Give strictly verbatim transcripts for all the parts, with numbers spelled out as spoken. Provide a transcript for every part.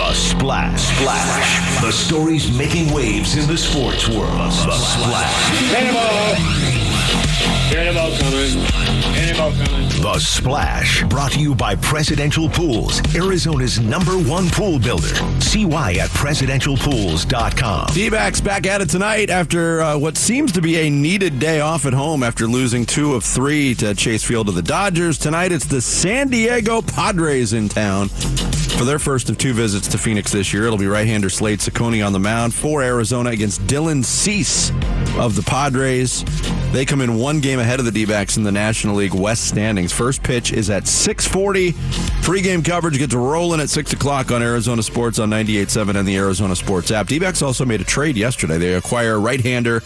The Splash. Splash. The stories making waves in the sports world. The Splash. Cannonball. Cannonball coming. Cannonball coming. The Splash. Brought to you by Presidential Pools, Arizona's number one pool builder. See why at presidential pools dot com. D-backs back at it tonight after uh, what seems to be a needed day off at home after losing two of three to Chase Field to the Dodgers. Tonight it's the San Diego Padres in town for their first of two visits to Phoenix this year. It'll be right-hander Slade Ciccone on the mound for Arizona against Dylan Cease of the Padres. They come in one game ahead of the D-backs in the National League West standings. First pitch is at six forty. Pre-game coverage gets rolling at six o'clock on Arizona Sports on ninety-eight point seven and the Arizona Sports app. D-backs also made a trade yesterday. They acquire right-hander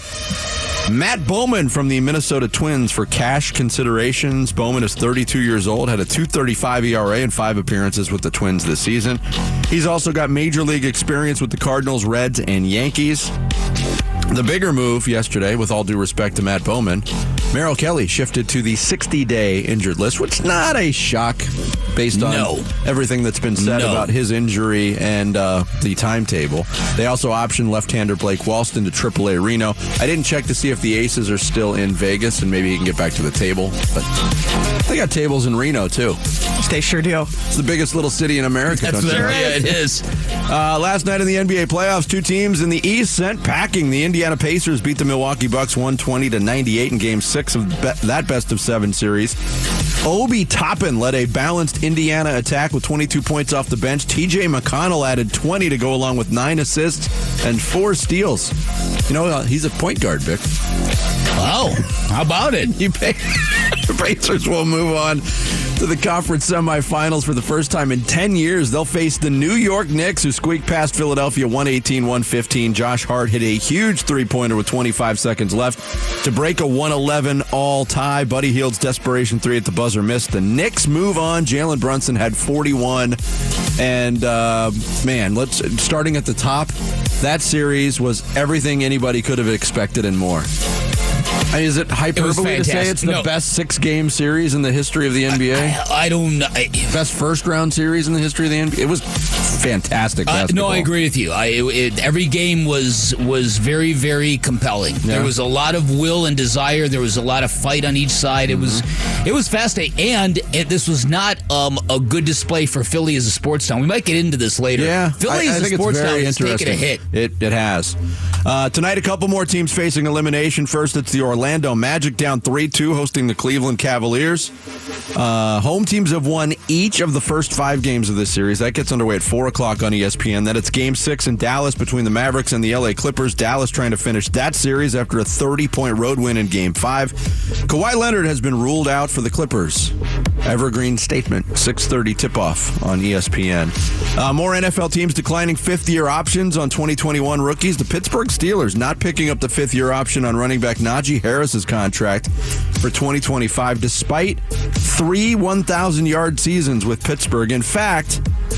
Matt Bowman from the Minnesota Twins for cash considerations. Bowman is thirty-two years old, had a two thirty-five E R A and five appearances with the Twins this season. He's also got major league experience with the Cardinals, Reds, and Yankees. The bigger move yesterday, with all due respect to Matt Bowman, Merrill Kelly shifted to the sixty-day injured list, which is not a shock based on no. everything that's been said no. about his injury and uh, the timetable. They also optioned left-hander Blake Walston to triple A Reno. I didn't check to see if the Aces are still in Vegas, and maybe he can get back to the table. But they got tables in Reno, too. They sure do. It's the biggest little city in America. That's don't you know? Yeah, it is. Uh, last night in the N B A playoffs, two teams in the East sent packing. The Indiana Pacers beat the Milwaukee Bucks one twenty to ninety-eight in Game Six of be- that best of seven series. Obi Toppin led a balanced Indiana attack with twenty-two points off the bench. T J McConnell added twenty to go along with nine assists and four steals. You know, uh, he's a point guard, Vic. Wow. How about it? You pay- the Pacers will move on to the conference semifinals for the first time in ten years. They'll face the New York Knicks, who squeaked past Philadelphia one eighteen to one fifteen. Josh Hart hit a huge three-pointer with twenty-five seconds left to break a one eleven all tie. Buddy Hield's desperation three at the buzzer missed. The Knicks move on. Jalen Brunson had forty-one. And, uh, man, let's starting at the top, that series was everything anybody could have expected and more. I mean, is it hyperbole It to say it's the no. best six-game series in the history of the N B A? I, I don't know. I, Best first-round series in the history of the N B A? It was fantastic uh, basketball. no, I agree with you. I, it, it, every game was was very, very compelling. Yeah. There was a lot of will and desire. There was a lot of fight on each side. It mm-hmm. was it was fascinating. And it, this was not um, a good display for Philly as a sports town. We might get into this later. Yeah, Philly I, I as think a sports it's very town has interesting. taken a hit. It, it has. Uh, tonight, a couple more teams facing elimination. First, it's the Orlando Magic down three two, hosting the Cleveland Cavaliers. Uh, home teams have won each of the first five games of this series. That gets underway at four o'clock on E S P N. Then it's Game six in Dallas between the Mavericks and the L A Clippers. Dallas trying to finish that series after a thirty-point road win in Game five. Kawhi Leonard has been ruled out for the Clippers. Evergreen statement, six thirty tip-off on E S P N. Uh, more N F L teams declining fifth-year options on twenty twenty-one rookies. The Pittsburgh Steelers not picking up the fifth-year option on running back Najee Harris's contract for twenty twenty-five, despite three one thousand-yard seasons with Pittsburgh. In fact,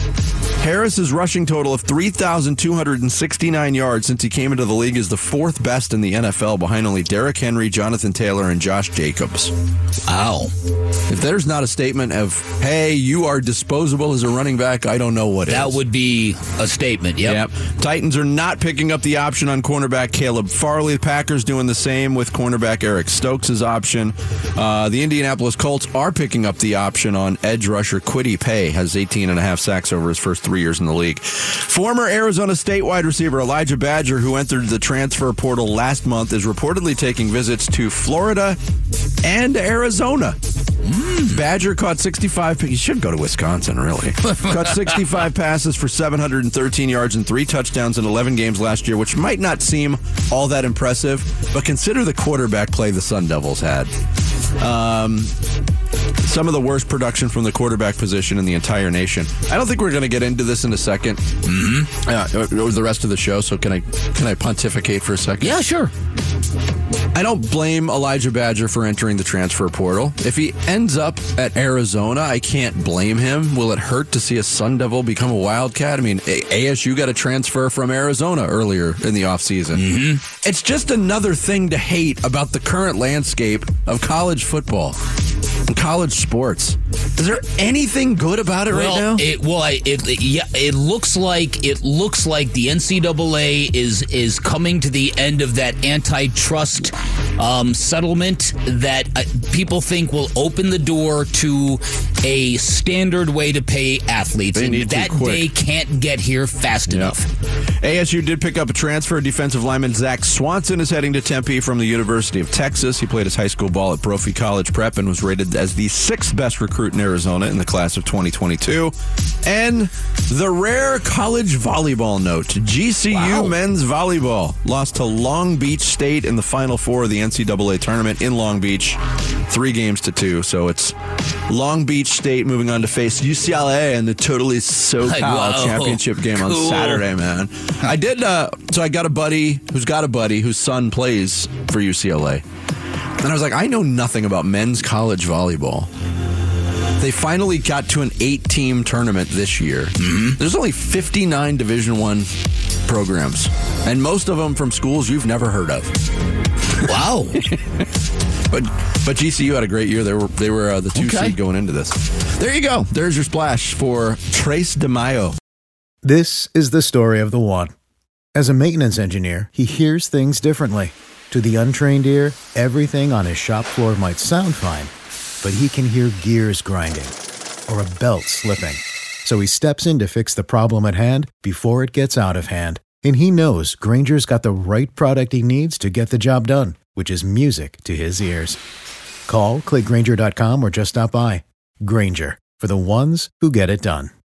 Harris's rushing total of three thousand two hundred sixty-nine yards since he came into the league is the fourth best in the N F L, behind only Derrick Henry, Jonathan Taylor, and Josh Jacobs. Wow. If there's not a statement of, hey, you are disposable as a running back, I don't know what That is. would be a statement, yep. Yep. Titans are not picking up the option on cornerback Caleb Farley. The Packers doing the same with cornerback Eric Stokes' option. Uh, the Indianapolis Colts are picking up the option on edge rusher Kwity Paye. Has eighteen and a half sacks over his first three years in the league. Former Arizona State wide receiver Elijah Badger, who entered the transfer portal last month, is reportedly taking visits to Florida and Arizona. Mm. Badger caught sixty-five. He should go to Wisconsin, really. Caught sixty-five passes for seven hundred thirteen yards and three touchdowns in eleven games last year, which might not seem all that impressive, but consider the quarterback play the Sun Devils had. Um, some of the worst production from the quarterback position in the entire nation. I don't think we're going to get into this in a second, mm-hmm. uh, or the rest of the show. So can I can I pontificate for a second? Yeah, sure. I don't blame Elijah Badger for entering the transfer portal. If he ends up at Arizona, I can't blame him. Will it hurt to see a Sun Devil become a Wildcat? I mean, A S U got a transfer from Arizona earlier in the offseason. Mm-hmm. It's just another thing to hate about the current landscape of college football. College sports. Is there anything good about it well, right now? It, well, I, it, it yeah, it looks like it looks like the N C double A is is coming to the end of that antitrust um, settlement that uh, people think will open the door to a standard way to pay athletes. They and need to that quick. day can't get here fast Yep. enough. A S U did pick up a transfer. Defensive lineman Zach Swanson is heading to Tempe from the University of Texas. He played his high school ball at Brophy College Prep and was rated as the sixth best recruit in Arizona in the class of twenty twenty-two. And the rare college volleyball note. G C U Wow. men's volleyball lost to Long Beach State in the Final Four of the N C double A tournament in Long Beach. Three games to two. So it's Long Beach State moving on to face U C L A in the Totally SoCal Wow. championship game on Cool. Saturday, man. I did, uh, so I got a buddy who's got a buddy whose son plays for U C L A. And I was like, I know nothing about men's college volleyball. They finally got to an eight-team tournament this year. Mm-hmm. There's only fifty-nine Division One programs, and most of them from schools you've never heard of. Wow. But but G C U had a great year. They were they were uh, the two Okay. seed going into this. There you go. There's your splash for Trace DeMaio. This is the story of the one. As a maintenance engineer, he hears things differently. To the untrained ear, everything on his shop floor might sound fine, but he can hear gears grinding or a belt slipping. So he steps in to fix the problem at hand before it gets out of hand. And he knows Grainger's got the right product he needs to get the job done, which is music to his ears. Call, click Grainger dot com, or just stop by. Grainger, for the ones who get it done.